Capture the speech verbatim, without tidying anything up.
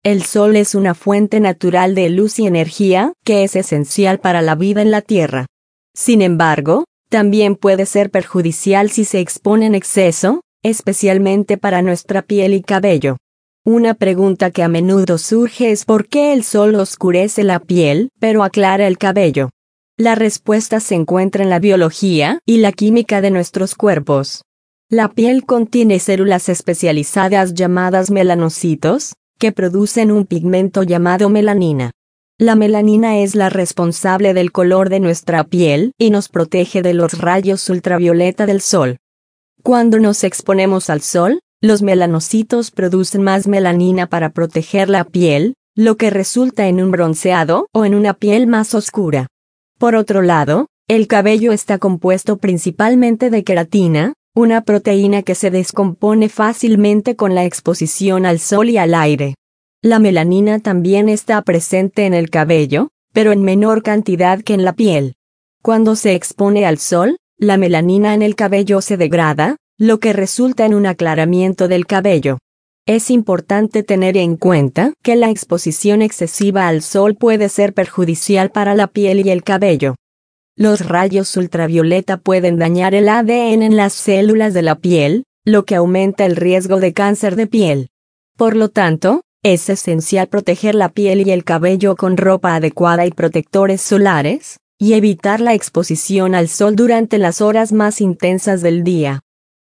El sol es una fuente natural de luz y energía que es esencial para la vida en la Tierra. Sin embargo, también puede ser perjudicial si se expone en exceso, especialmente para nuestra piel y cabello. Una pregunta que a menudo surge es ¿por qué el sol oscurece la piel, pero aclara el cabello? La respuesta se encuentra en la biología y la química de nuestros cuerpos. La piel contiene células especializadas llamadas melanocitos, que producen un pigmento llamado melanina. La melanina es la responsable del color de nuestra piel y nos protege de los rayos ultravioleta del sol. Cuando nos exponemos al sol, los melanocitos producen más melanina para proteger la piel, lo que resulta en un bronceado o en una piel más oscura. Por otro lado, el cabello está compuesto principalmente de queratina, una proteína que se descompone fácilmente con la exposición al sol y al aire. La melanina también está presente en el cabello, pero en menor cantidad que en la piel. Cuando se expone al sol, la melanina en el cabello se degrada, lo que resulta en un aclaramiento del cabello. Es importante tener en cuenta que la exposición excesiva al sol puede ser perjudicial para la piel y el cabello. Los rayos ultravioleta pueden dañar el A D N en las células de la piel, lo que aumenta el riesgo de cáncer de piel. Por lo tanto, es esencial proteger la piel y el cabello con ropa adecuada y protectores solares, y evitar la exposición al sol durante las horas más intensas del día.